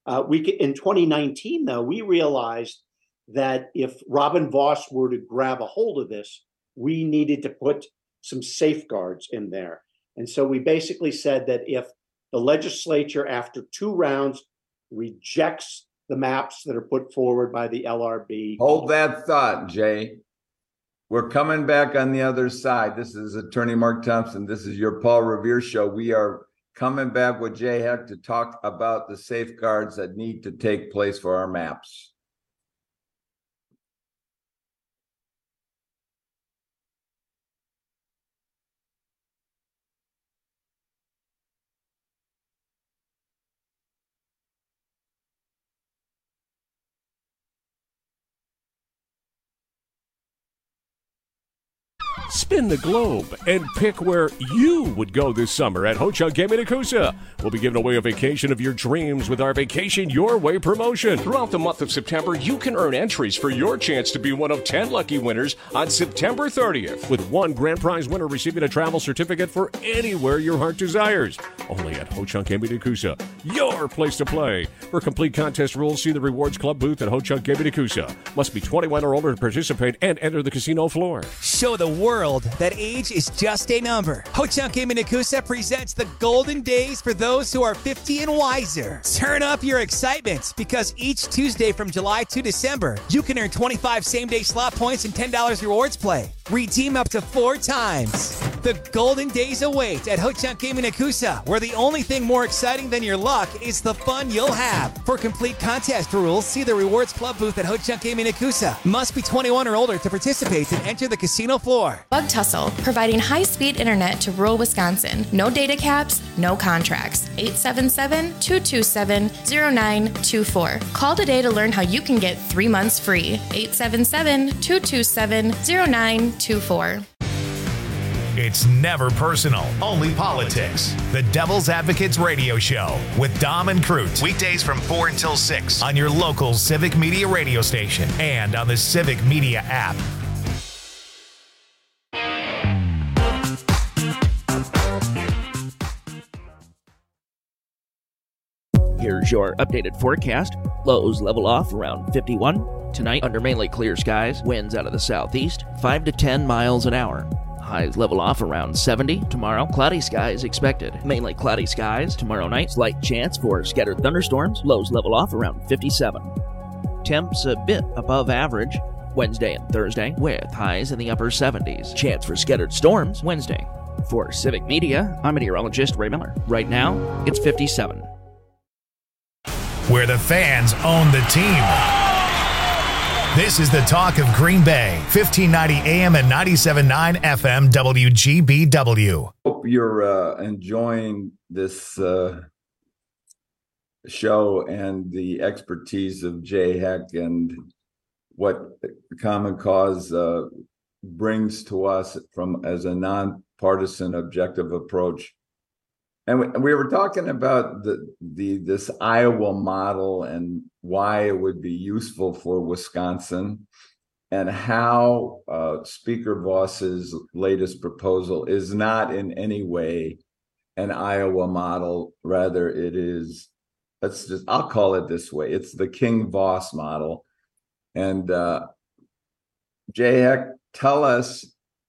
In 2019, though, we realized that if Robin Vos were to grab a hold of this, we needed to put some safeguards in there. And so we basically said that if the legislature, after 2 rounds, rejects the maps that are put forward by the LRB. Hold that thought, Jay. We're coming back on the other side. This is Attorney Mark Thompson. This is your Paul Revere Show. We are coming back with Jay Heck to talk about the safeguards that need to take place for our maps. Spin the globe and pick where you would go this summer at Ho-Chunk Gaming Nakusa. We'll be giving away a vacation of your dreams with our Vacation Your Way promotion. Throughout the month of September, you can earn entries for your chance to be one of 10 lucky winners on September 30th, with one grand prize winner receiving a travel certificate for anywhere your heart desires. Only at Ho-Chunk Gaming Nakusa, your place to play. For complete contest rules, see the Rewards Club booth at Ho-Chunk Gaming Nakusa. Must be 21 or older to participate and enter the casino floor. Show the world that age is just a number. Ho-Chunk Gaming Nakusa presents the golden days for those who are 50 and wiser. Turn up your excitement because each Tuesday from July to December, you can earn 25 same-day slot points and $10 rewards play. Redeem up to 4 times. The golden days await at Ho-Chunk Gaming Nakusa, where the only thing more exciting than your luck is the fun you'll have. For complete contest rules, see the Rewards Club booth at Ho-Chunk Gaming Nakusa. Must be 21 or older to participate and enter the casino floor. Bug Tussle, providing high-speed internet to rural Wisconsin. No data caps, no contracts. 877-227-0924. Call today to learn how you can get 3 months free. 877-227-0924. It's never personal, only politics. The Devil's Advocates Radio Show with Dom and Crute. Weekdays from 4 until 6 on your local Civic Media radio station and on the Civic Media app. Here's your updated forecast. Lows level off around 51. Tonight, under mainly clear skies, winds out of the southeast, 5 to 10 miles an hour. Highs level off around 70. Tomorrow, cloudy skies expected. Mainly cloudy skies. Tomorrow night, slight chance for scattered thunderstorms. Lows level off around 57. Temps a bit above average Wednesday and Thursday, with highs in the upper 70s. Chance for scattered storms Wednesday. For Civic Media, I'm meteorologist Ray Miller. Right now, it's 57. Where the fans own the team. This is the talk of Green Bay, 1590 AM and 97.9 FM WGBW. Hope you're enjoying this show and the expertise of Jay Heck and what Common Cause brings to us from as a nonpartisan, objective approach. And we were talking about this Iowa model and why it would be useful for Wisconsin, and how Speaker Voss's latest proposal is not in any way an Iowa model. Rather, it is, I'll call it this way. It's the King Voss model. And Jay Heck, tell us,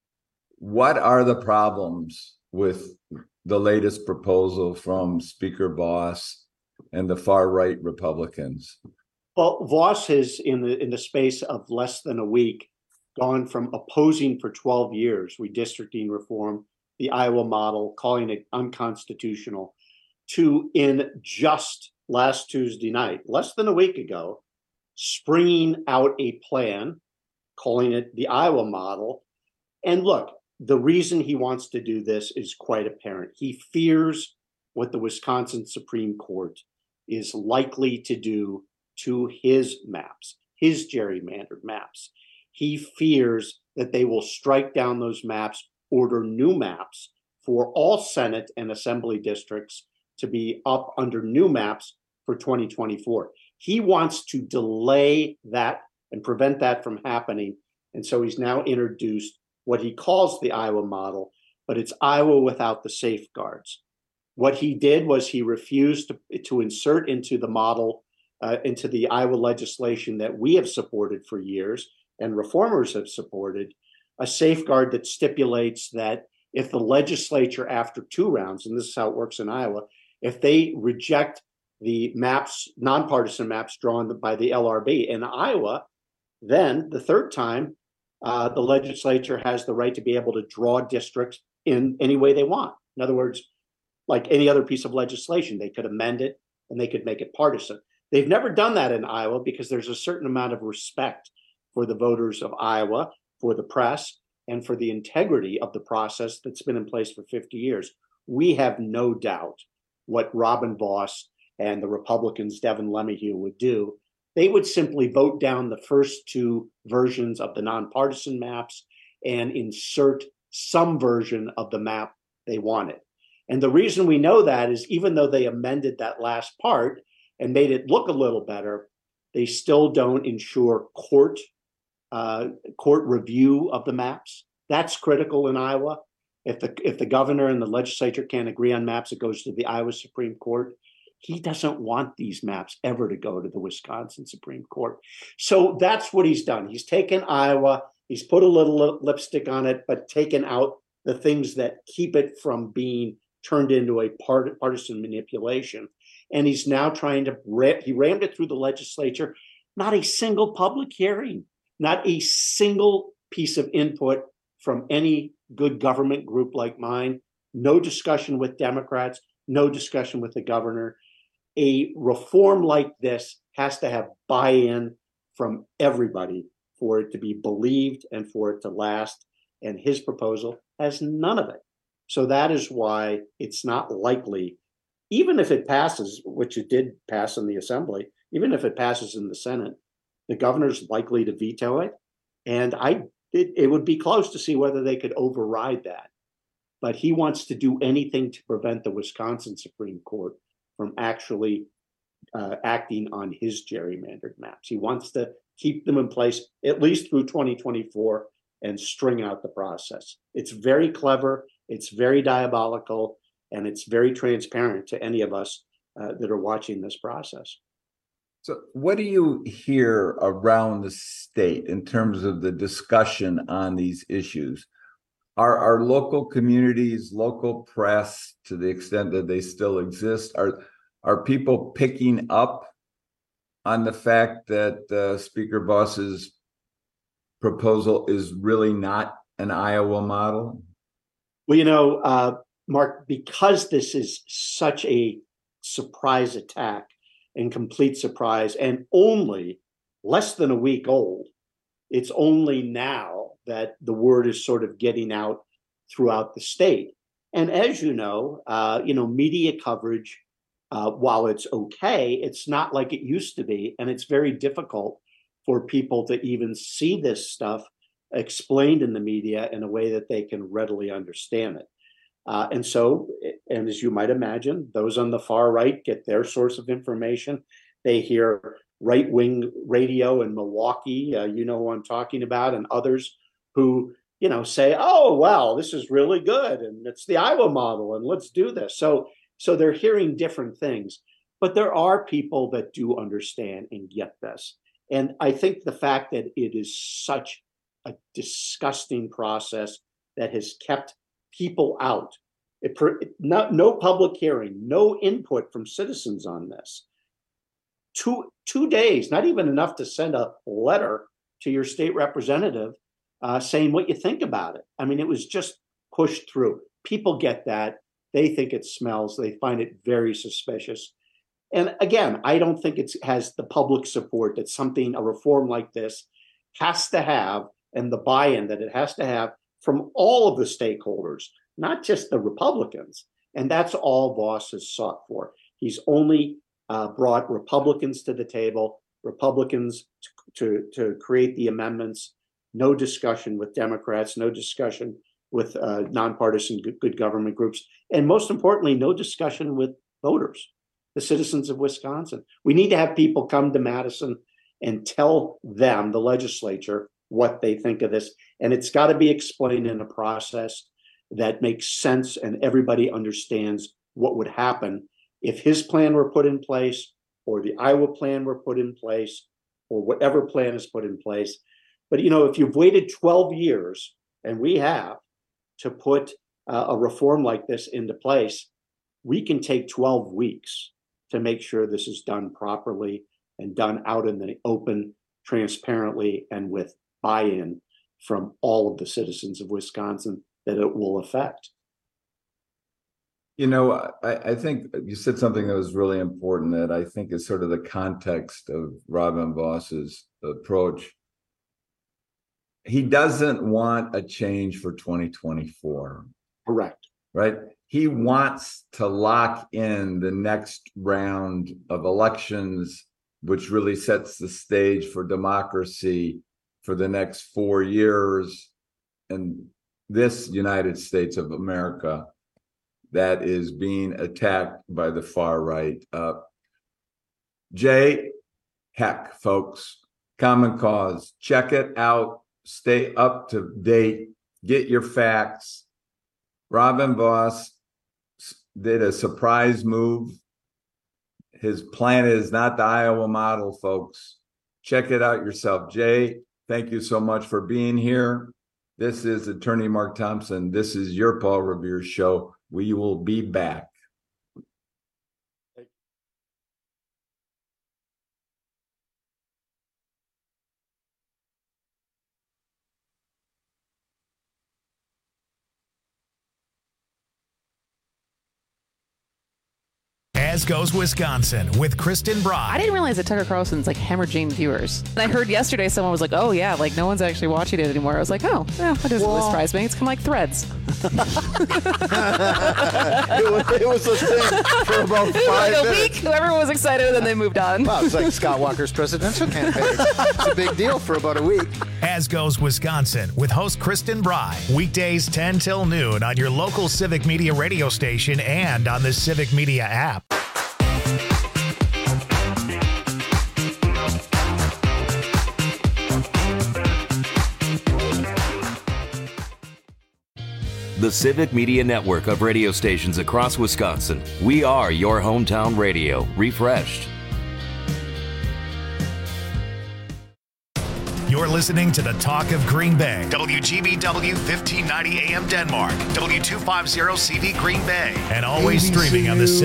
what are the problems with the latest proposal from Speaker Voss and the far-right Republicans? Well, Voss has, in the space of less than a week, gone from opposing for 12 years redistricting reform, the Iowa model, calling it unconstitutional, to, in just last Tuesday night, less than a week ago, springing out a plan, calling it the Iowa model. And look, the reason he wants to do this is quite apparent. He fears what the Wisconsin Supreme Court is likely to do to his maps, his gerrymandered maps. He fears that they will strike down those maps, order new maps for all Senate and Assembly districts to be up under new maps for 2024. He wants to delay that and prevent that from happening. And so he's now introduced what he calls the Iowa model, but it's Iowa without the safeguards. What he did was he refused to insert into the model, into the Iowa legislation that we have supported for years and reformers have supported, a safeguard that stipulates that if the legislature, after 2 rounds, and this is how it works in Iowa, if they reject the maps, nonpartisan maps drawn by the LRB in Iowa, then the third time, the legislature has the right to be able to draw districts in any way they want. In other words, like any other piece of legislation, they could amend it and they could make it partisan. They've never done that in Iowa because there's a certain amount of respect for the voters of Iowa, for the press, and for the integrity of the process that's been in place for 50 years. We have no doubt what Robin Voss and the Republicans, Devin LeMahieu, would do. They would simply vote down the first 2 versions of the nonpartisan maps and insert some version of the map they wanted. And the reason we know that is even though they amended that last part and made it look a little better, they still don't ensure court review of the maps. That's critical in Iowa. If the governor and the legislature can't agree on maps, it goes to the Iowa Supreme Court. He doesn't want these maps ever to go to the Wisconsin Supreme Court. So that's what he's done. He's taken Iowa, he's put a little lipstick on it, but taken out the things that keep it from being turned into a partisan manipulation. And he's now trying to, he rammed it through the legislature, not a single public hearing, not a single piece of input from any good government group like mine, no discussion with Democrats, no discussion with the governor. A reform like this has to have buy-in from everybody for it to be believed and for it to last. And his proposal has none of it. So that is why it's not likely, even if it passes, which it did pass in the Assembly, even if it passes in the Senate, the governor's likely to veto it. And it would be close to see whether they could override that. But he wants to do anything to prevent the Wisconsin Supreme Court from actually acting on his gerrymandered maps. He wants to keep them in place at least through 2024 and string out the process. It's very clever, it's very diabolical, and it's very transparent to any of us that are watching this process. So what do you hear around the state in terms of the discussion on these issues? Are local communities, local press, to the extent that they still exist, are people picking up on the fact that Speaker Boss's proposal is really not an Iowa model? Well, Mark, because this is such a surprise attack and complete surprise and only less than a week old, it's only now that the word is sort of getting out throughout the state. And as you know, media coverage, while it's okay, it's not like it used to be. And it's very difficult for people to even see this stuff explained in the media in a way that they can readily understand it. And as you might imagine, those on the far right get their source of information. They hear right-wing radio in Milwaukee, you know who I'm talking about, and others who, say, oh, well, this is really good, and it's the Iowa model, and let's do this. So they're hearing different things. But there are people that do understand and get this. And I think the fact that it is such a disgusting process that has kept people out, no public hearing, no input from citizens on this. 2 days, not even enough to send a letter to your state representative saying what you think about it. I mean, it was just pushed through. People get that. They think it smells. They find it very suspicious. And again, I don't think it has the public support that a reform like this has to have, and the buy-in that it has to have from all of the stakeholders, not just the Republicans. And that's all Vos has sought for. He's only brought Republicans to the table, Republicans to create the amendments, no discussion with Democrats, no discussion with nonpartisan good government groups, and most importantly, no discussion with voters, the citizens of Wisconsin. We need to have people come to Madison and tell them, the legislature, what they think of this. And it's got to be explained in a process that makes sense and everybody understands what would happen if his plan were put in place, or the Iowa plan were put in place, or whatever plan is put in place. But, if you've waited 12 years, and we have, to put a reform like this into place, we can take 12 weeks to make sure this is done properly and done out in the open, transparently, and with buy-in from all of the citizens of Wisconsin that it will affect. I think you said something that was really important that I think is sort of the context of Robin Vos's approach. He doesn't want a change for 2024. Correct. Right? He wants to lock in the next round of elections, which really sets the stage for democracy for the next 4 years in this United States of America that is being attacked by the far right. Jay, heck, folks, Common Cause, check it out, stay up to date, get your facts. Robin Vos did a surprise move. His plan is not the Iowa model, folks. Check it out yourself. Jay, thank you so much for being here. This is Attorney Mark Thompson. This is your Paul Revere Show. We will be back. As Goes Wisconsin with Kristen Bry. I didn't realize that Tucker Carlson's hemorrhaging viewers. And I heard yesterday someone was like, oh yeah, no one's actually watching it anymore. I was like, oh, yeah, that doesn't really surprise me. It's kind of like Threads. it was a thing for about 5 minutes. A week, everyone was excited, and then they moved on. Wow, it's like Scott Walker's presidential campaign. It's a big deal for about a week. As Goes Wisconsin with host Kristen Bry. Weekdays 10 till noon on your local Civic Media radio station and on the Civic Media app. the Civic Media network of radio stations across Wisconsin. We are your hometown radio, refreshed. You're listening to the Talk of Green Bay. WGBW 1590 AM Denmark. W250 CV Green Bay. And always streaming on the